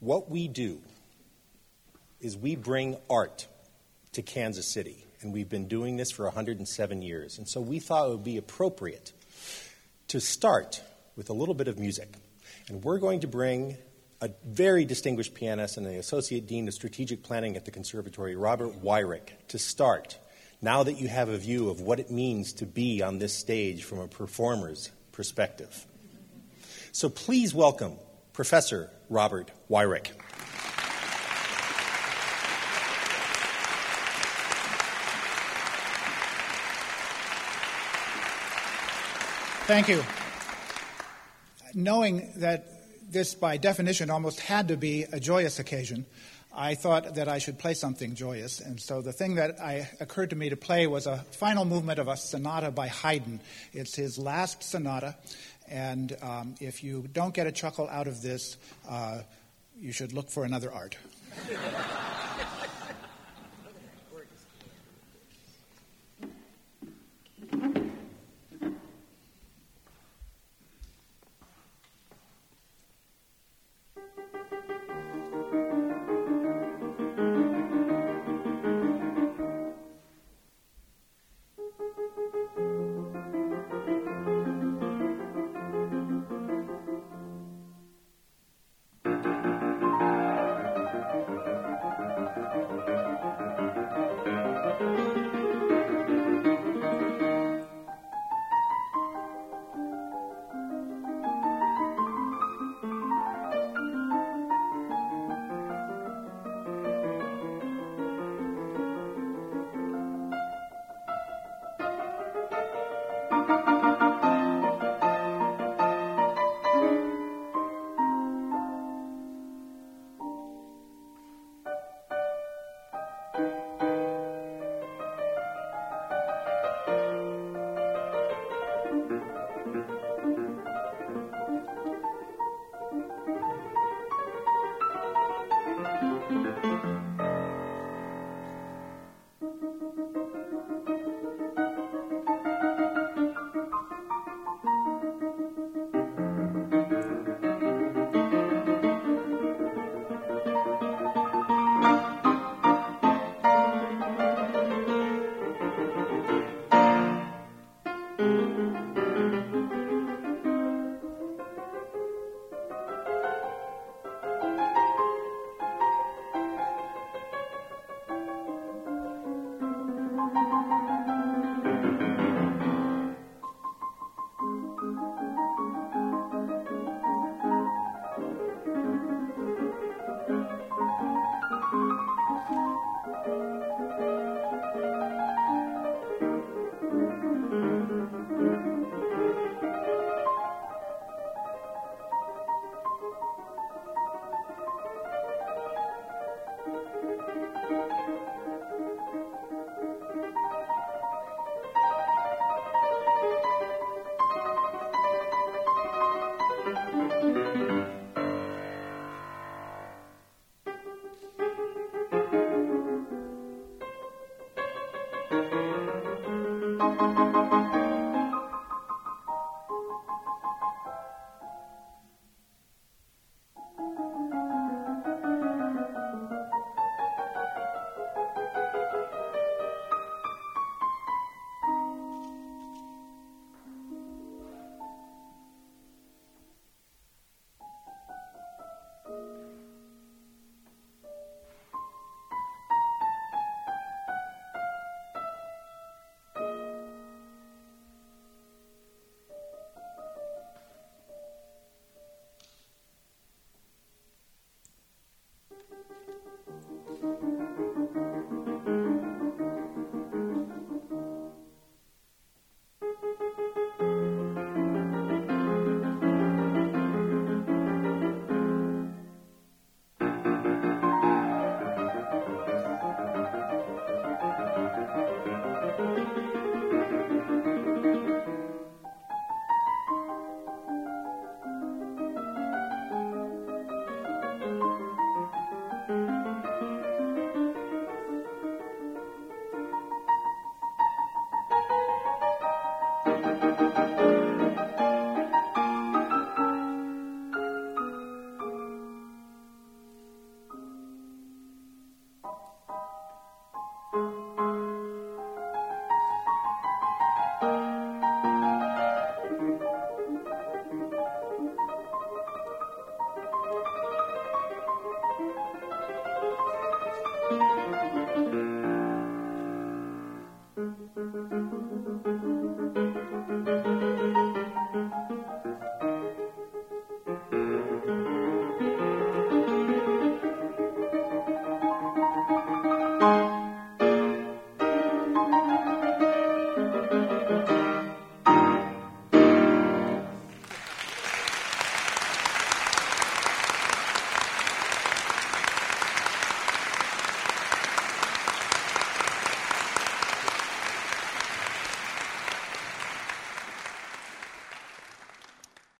What we do is we bring art to Kansas City, and we've been doing this for 107 years. And so we thought it would be appropriate to start with a little bit of music. And we're going to bring a very distinguished pianist and the Associate Dean of Strategic Planning at the Conservatory, Robert Wyrick, to start, now that you have a view of what it means to be on this stage from a performer's perspective. So please welcome Professor Robert Wyrick. Thank you. Knowing that this, by definition, almost had to be a joyous occasion, I thought that I should play something joyous. And so the thing that occurred to me to play was a final movement of a sonata by Haydn. It's his last sonata. And if you don't get a chuckle out of this, you should look for another art.